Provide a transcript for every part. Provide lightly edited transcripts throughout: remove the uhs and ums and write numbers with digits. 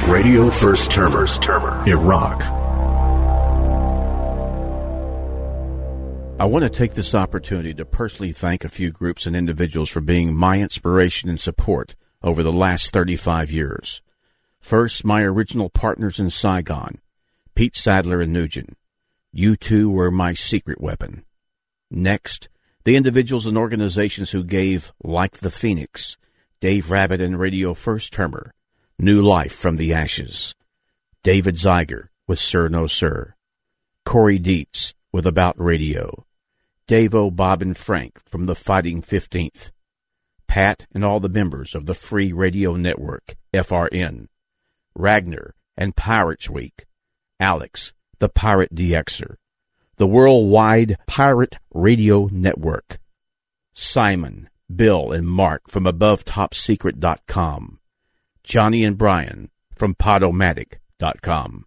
Radio First Termer, Iraq. I want to take this opportunity to personally thank a few groups and individuals for being my inspiration and support over the last 35 years. First, my original partners in Saigon, Pete Sadler and Nugent. You two were my secret weapon. Next, the individuals and organizations who gave, like the Phoenix, Dave Rabbit and Radio First Termer, new life from the ashes. David Zeiger with Sir No Sir. Corey Dietz with About Radio. Dave-O, Bob, and Frank from the Fighting 15th. Pat and all the members of the Free Radio Network, FRN. Ragnar and Pirates Week. Alex, the Pirate DXer. The Worldwide Pirate Radio Network. Simon, Bill, and Mark from AboveTopSecret.com. Johnny and Brian from Podomatic.com.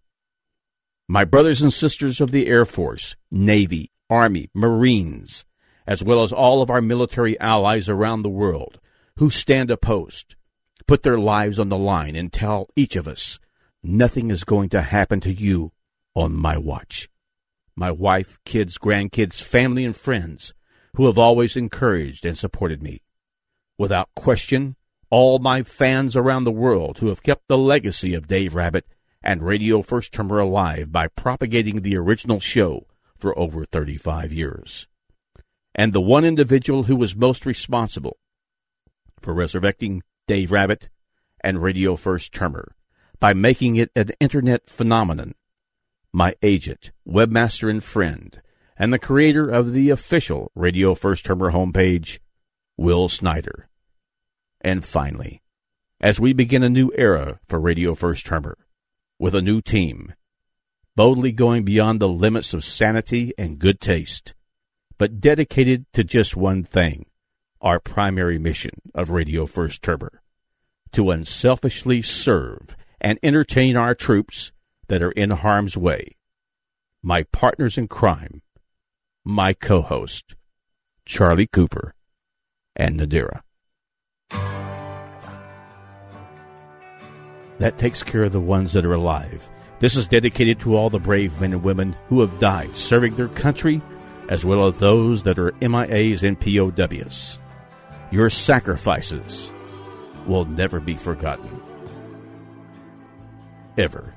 My brothers and sisters of the Air Force, Navy, Army, Marines, as well as all of our military allies around the world who stand opposed, put their lives on the line, and tell each of us, nothing is going to happen to you on my watch. My wife, kids, grandkids, family, and friends who have always encouraged and supported me. Without question, all my fans around the world who have kept the legacy of Dave Rabbit and Radio First Termer alive by propagating the original show for over 35 years. And the one individual who was most responsible for resurrecting Dave Rabbit and Radio First Termer by making it an internet phenomenon, my agent, webmaster, and friend, and the creator of the official Radio First Termer homepage, Will Snyder. And finally, as we begin a new era for Radio First Termer, with a new team, boldly going beyond the limits of sanity and good taste, but dedicated to just one thing, our primary mission of Radio First Termer, to unselfishly serve and entertain our troops that are in harm's way. My partners in crime, my co-host, Charlie Cooper and Nadira. That takes care of the ones that are alive. This is dedicated to all the brave men and women who have died serving their country, as well as those that are MIAs and POWs. Your sacrifices will never be forgotten. Ever.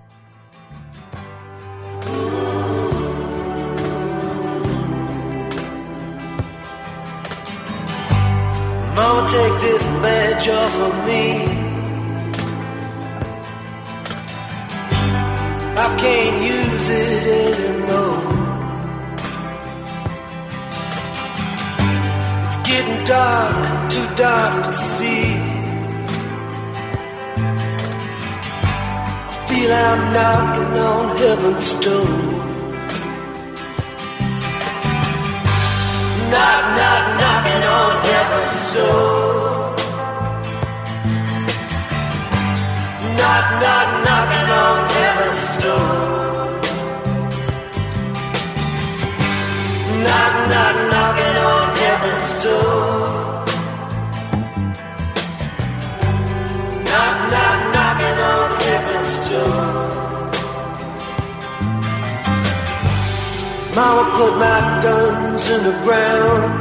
Mama, take this badge off of me. I can't use it anymore. It's getting dark, too dark to see. I feel I'm knocking on heaven's door. Knock, knock, knocking on heaven's door. Knock, knock, knocking on heaven's door. Knock, knock, knocking on heaven's door. Knock, knock, knocking on heaven's door. Mama put my guns in the ground.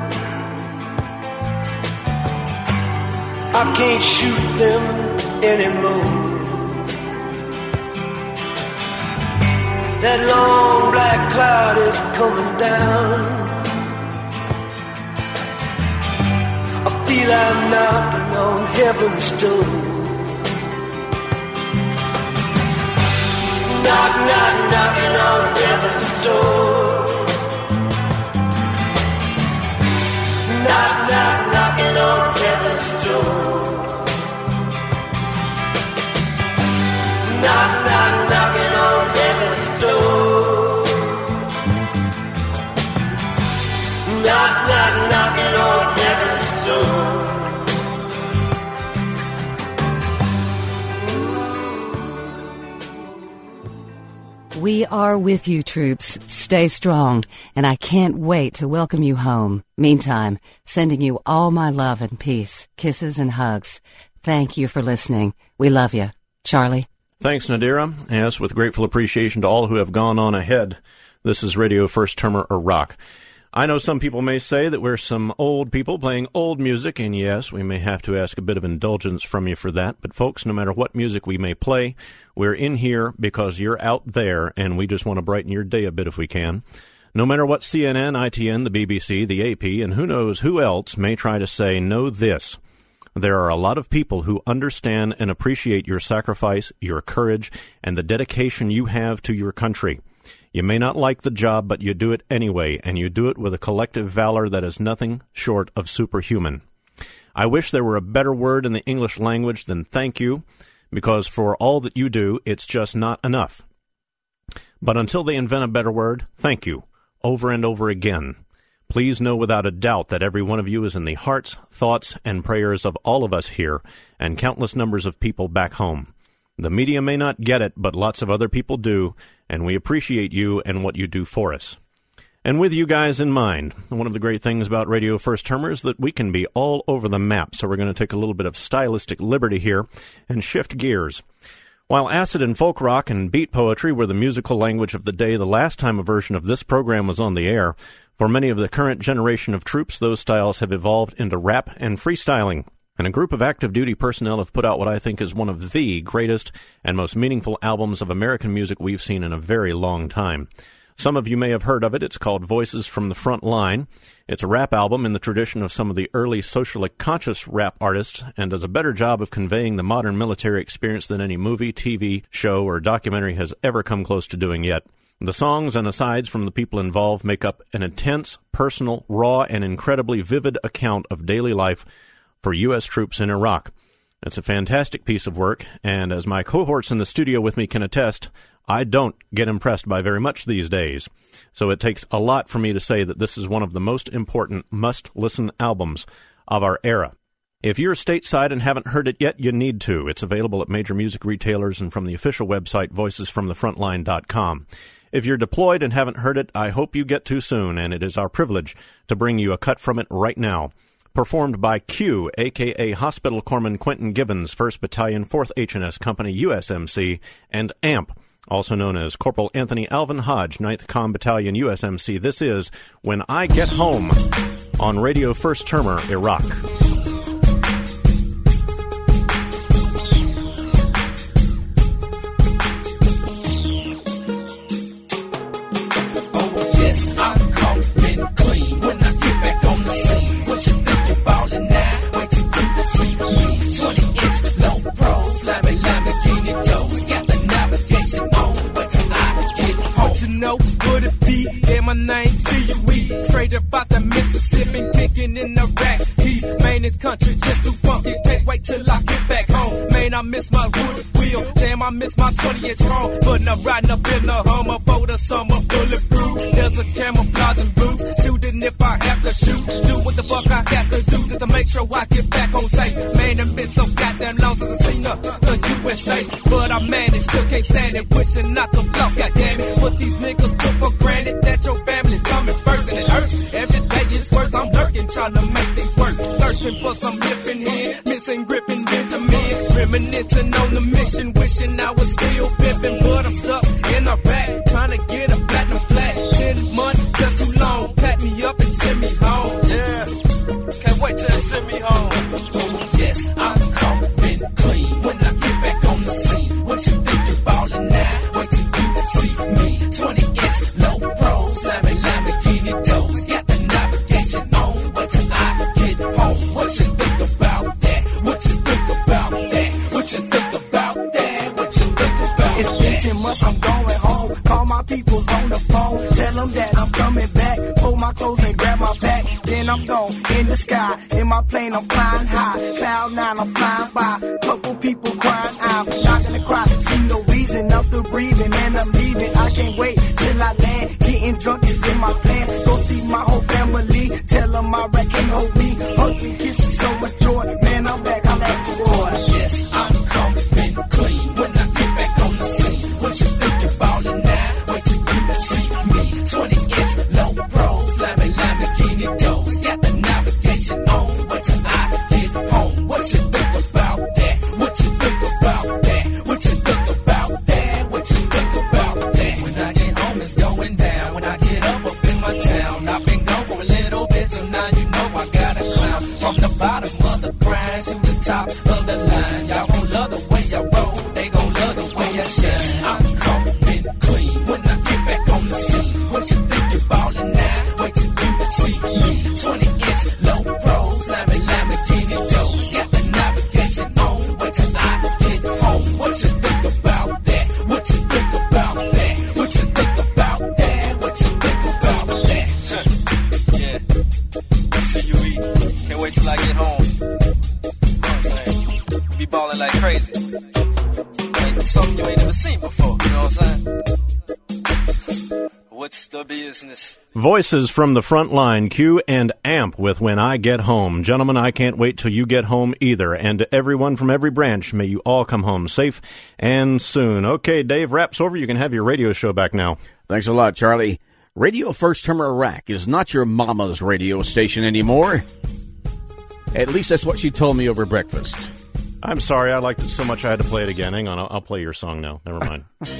I can't shoot them anymore. That long black cloud is coming down. I feel I'm knocking on heaven's door. Knock, knock, knocking on heaven's door. Knock, knock, knocking on heaven's door. Knock, knock, knocking on heaven's door. Knock, knock, knocking on heaven's door. We are with you, troops. Stay strong, and I can't wait to welcome you home. Meantime, sending you all my love and peace, kisses and hugs. Thank you for listening. We love you. Charlie? Thanks, Nadira. Yes, with grateful appreciation to all who have gone on ahead. This is Radio First Termer Iraq. I know some people may say that we're some old people playing old music, and yes, we may have to ask a bit of indulgence from you for that. But folks, no matter what music we may play, we're in here because you're out there, and we just want to brighten your day a bit if we can. No matter what CNN, ITN, the BBC, the AP, and who knows who else may try to say, know this. There are a lot of people who understand and appreciate your sacrifice, your courage, and the dedication you have to your country. You may not like the job, but you do it anyway, and you do it with a collective valor that is nothing short of superhuman. I wish there were a better word in the English language than thank you, because for all that you do, it's just not enough. But until they invent a better word, thank you, over and over again. Please know without a doubt that every one of you is in the hearts, thoughts, and prayers of all of us here, and countless numbers of people back home. The media may not get it, but lots of other people do, and we appreciate you and what you do for us. And with you guys in mind, one of the great things about Radio First Termer is that we can be all over the map, so we're going to take a little bit of stylistic liberty here and shift gears. While acid and folk rock and beat poetry were the musical language of the day the last time a version of this program was on the air, for many of the current generation of troops, those styles have evolved into rap and freestyling. And a group of active duty personnel have put out what I think is one of the greatest and most meaningful albums of American music we've seen in a very long time. Some of you may have heard of it. It's called Voices from the Front Line. It's a rap album in the tradition of some of the early socially conscious rap artists and does a better job of conveying the modern military experience than any movie, TV, show, or documentary has ever come close to doing yet. The songs and asides from the people involved make up an intense, personal, raw, and incredibly vivid account of daily life for U.S. troops in Iraq. It's a fantastic piece of work, and as my cohorts in the studio with me can attest, I don't get impressed by very much these days. So it takes a lot for me to say that this is one of the most important must-listen albums of our era. If you're stateside and haven't heard it yet, you need to. It's available at major music retailers and from the official website, voicesfromthefrontline.com. If you're deployed and haven't heard it, I hope you get to soon, and it is our privilege to bring you a cut from it right now. Performed by Q, a.k.a. Hospital Corpsman Quentin Gibbons, 1st Battalion, 4th H&S Company, USMC, and AMP, also known as Corporal Anthony Alvin Hodge, 9th Com Battalion, USMC. This is When I Get Home on Radio First Termer, Iraq. Yes, I'm coming clean when I get back on the scene. What you think you're ballin' now? Wait till you see me. 20-inch low pro, slamming Lamborghini doors. Got the navigation on, but till I get home. What you know, would it be? Yeah, my name C.U.E. Straight up out the Mississippi, kicking in the rack. He's man, this country just too funky. Can't wait till I get back home. Man, I miss my wood wheel. Damn, I miss my 20-inch chrome. But I'm riding up in the Hummer for the summer bulletproof. There's a camouflage and boots. Shooting if I have to shoot. Do what the fuck I got to do just to make sure I get back on safe. Man, it's been so goddamn long since I seen the USA. But I'm mad and still can't stand it. Wishing I could floss, goddammit. What these niggas took for granted that your family's coming first. And it hurts. Every day it's worse. I'm lurking trying to make things work. Thirsting for some lippin' here. Missing gripping Benjamin. Reminiscing on the mission. Wishing I was still pimping. But I'm stuck in Iraq. Trying to get a platinum flat. 10 months, just too long. Pack me up and send me home. Yeah. Can't wait till they send me home. Yes, I'm coming clean when I get back on the scene. What you think you're ballin' now? Wait till you see me. 20-inch low pro, slamming Lamborghini doors. Got the navigation on, but till I get home. What you think about that? What you think about that? What you think about that? What you think about that? It's been 10 months, I'm going home. Call my peoples on the phone. Tell them that I'm coming back. Pull my clothes and grab my back. Then I'm gone in the sky. In my plane, I'm flying high. Cloud 9, I'm flying by. Couple people crying out. Not gonna cry, see no reason. I'm still breathing, man, I'm leaving. I can't wait till I land. Getting drunk is in my plan. Go see my whole family. Tell them my wreck can't hold me. Hugs and kisses, so much joy. Man, I'm back, I'll let you boy. Yes, I'm coming clean when I get back on the scene. What you think you're ballin' now? Wait till you see me. 20-inch low pro, slamming Lamborghini doors. Got the navigation on, but till I get home. What you think about that? What you think about that? What you think about crazy. Like something you ain't never seen before, you know what I'm saying? What's the business? Voices from the front line, Q and Amp with When I Get Home. Gentlemen, I can't wait till you get home either. And to everyone from every branch, may you all come home safe and soon. Okay, Dave, wrap's over. You can have your radio show back now. Thanks a lot, Charlie. Radio First Termer Iraq is not your mama's radio station anymore. At least that's what she told me over breakfast. I'm sorry, I liked it so much I had to play it again. Hang on, I'll play your song now. Never mind.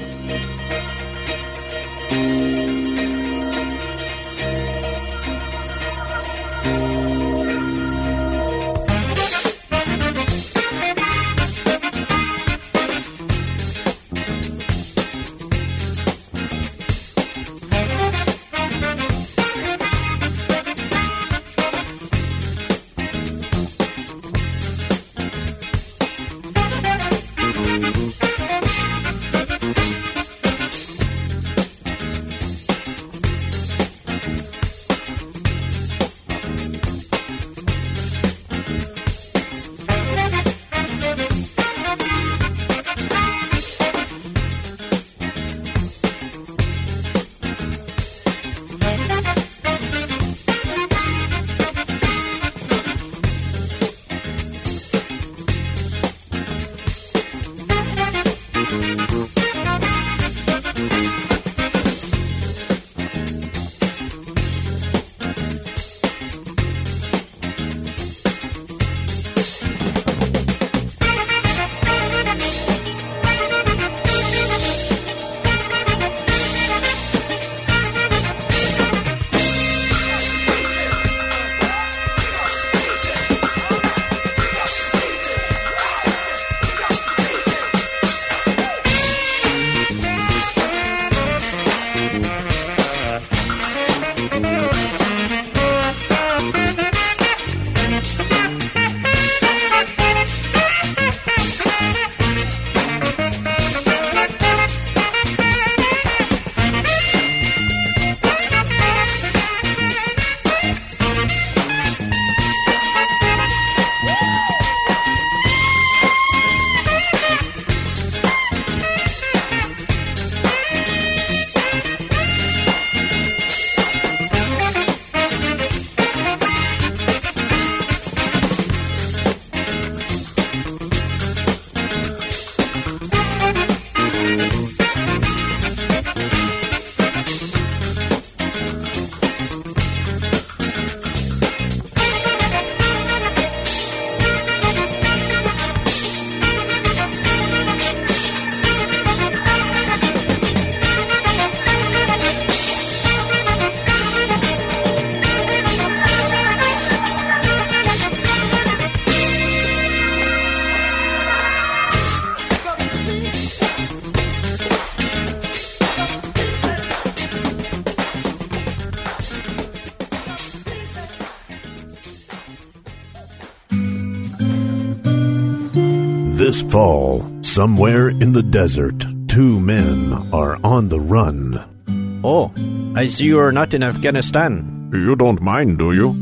This fall, somewhere in the desert, two men are on the run. Oh, I see you're not in Afghanistan. You don't mind, do you?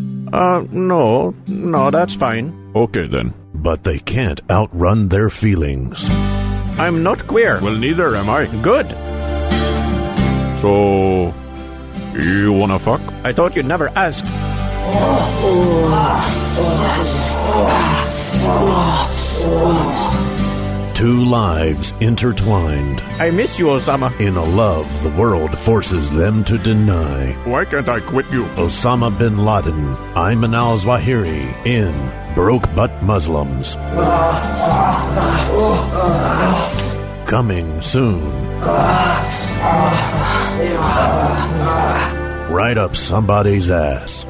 No, that's fine. Okay, then. But they can't outrun their feelings. I'm not queer. Well, neither am I. Good. So, you wanna fuck? I thought you'd never ask. Two lives intertwined. I miss you, Osama. In a love the world forces them to deny. Why can't I quit you? Osama bin Laden, Ayman al-Zawahiri in Broke Butt Muslims. Coming soon. Right up somebody's ass.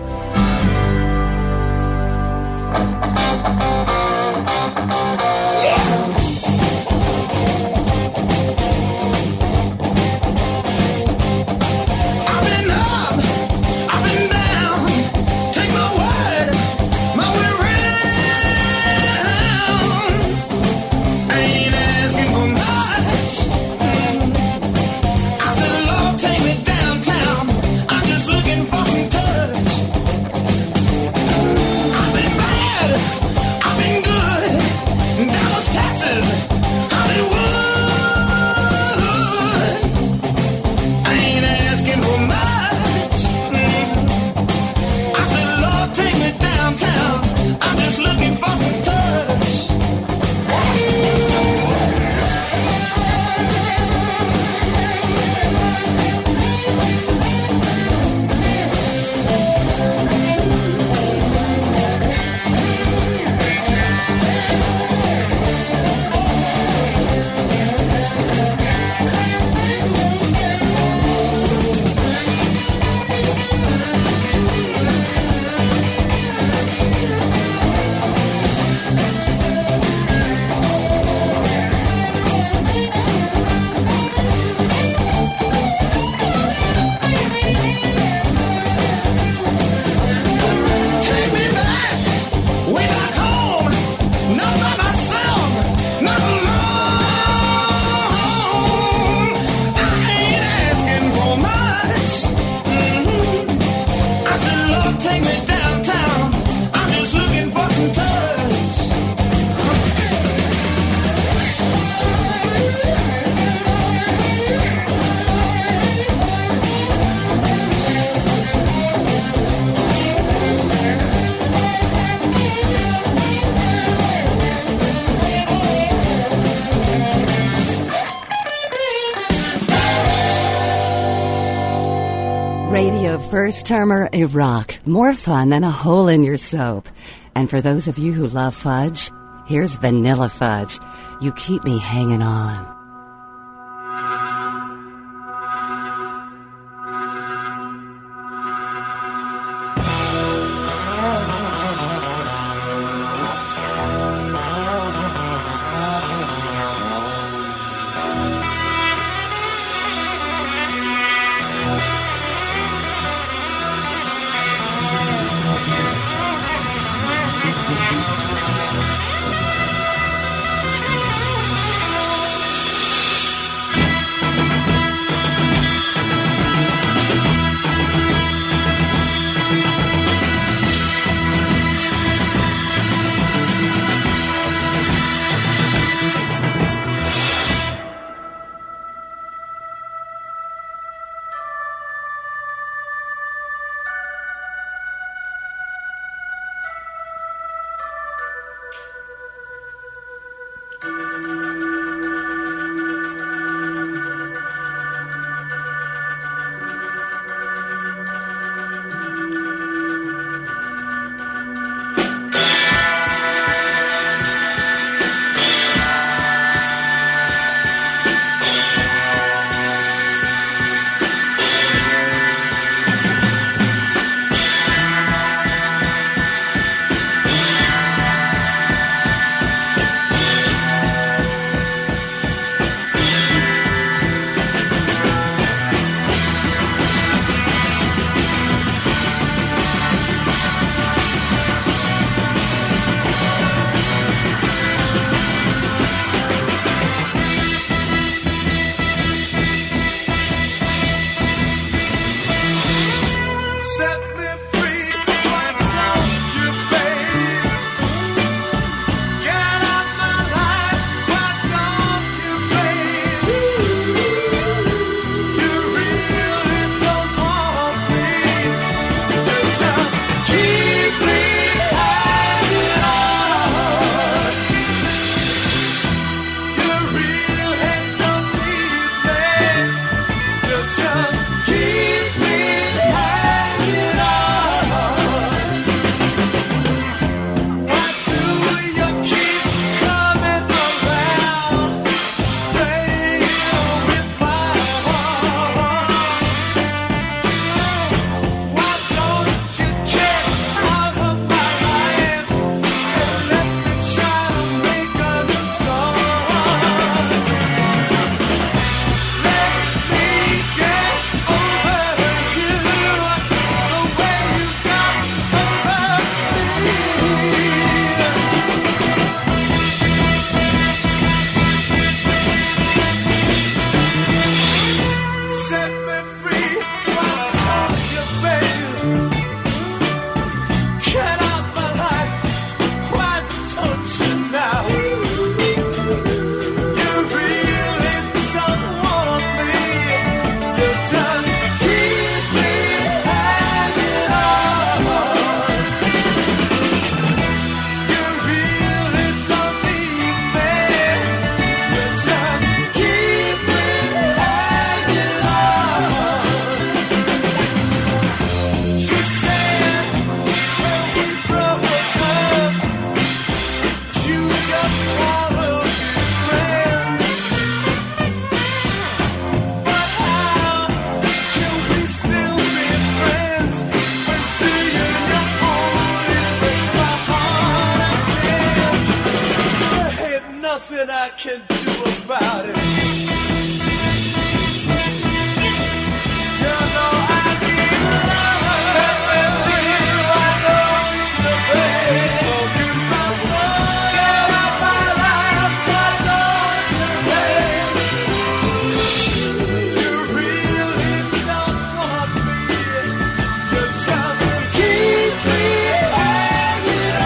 Looking for some touch. First Termer Iraq. More fun than a hole in your soap. And for those of you who love fudge, here's Vanilla Fudge. You keep me hanging on.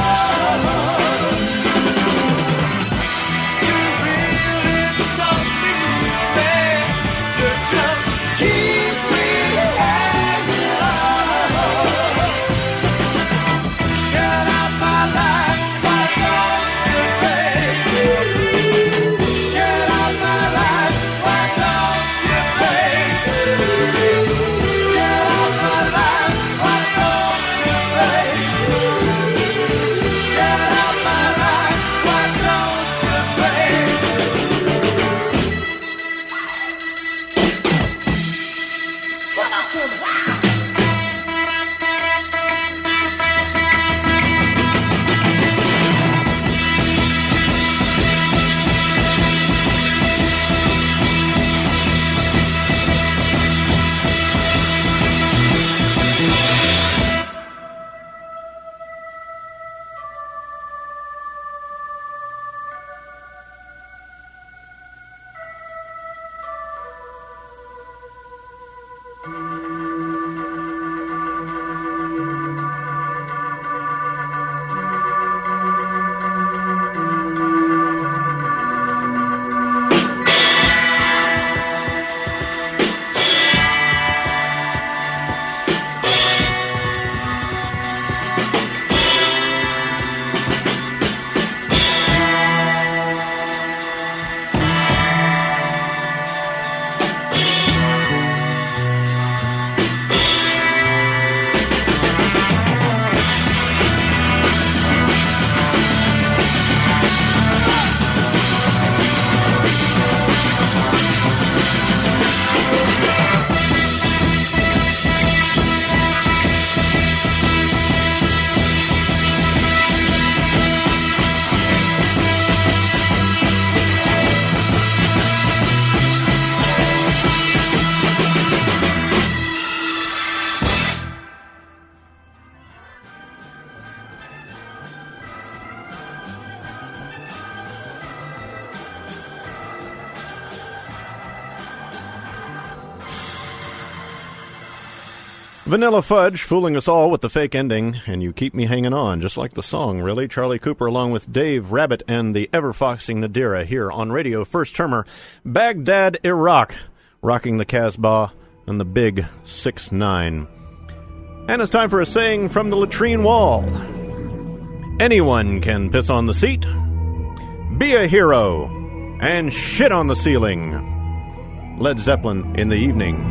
Tell me Vanilla Fudge fooling us all with the fake ending, and you keep me hanging on, just like the song, really. Charlie Cooper along with Dave Rabbit and the ever-foxing Nadira here on Radio First Termer, Baghdad, Iraq, rocking the Casbah and the big 6-9. And it's time for a saying from the latrine wall. Anyone can piss on the seat, be a hero, and shit on the ceiling. Led Zeppelin in the evening.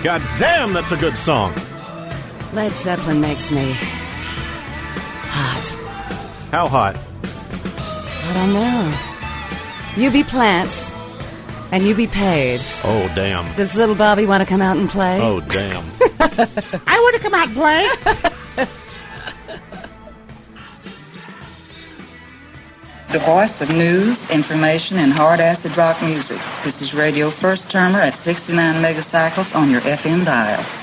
God damn, that's a good song. Led Zeppelin makes me hot. How hot? I don't know. You be plants, and you be paid. Oh, damn. Does little Bobby want to come out and play? Oh, damn. I want to come out and play. The voice of news, information, and hard acid rock music. This is Radio First Termer at 69 megacycles on your FM dial.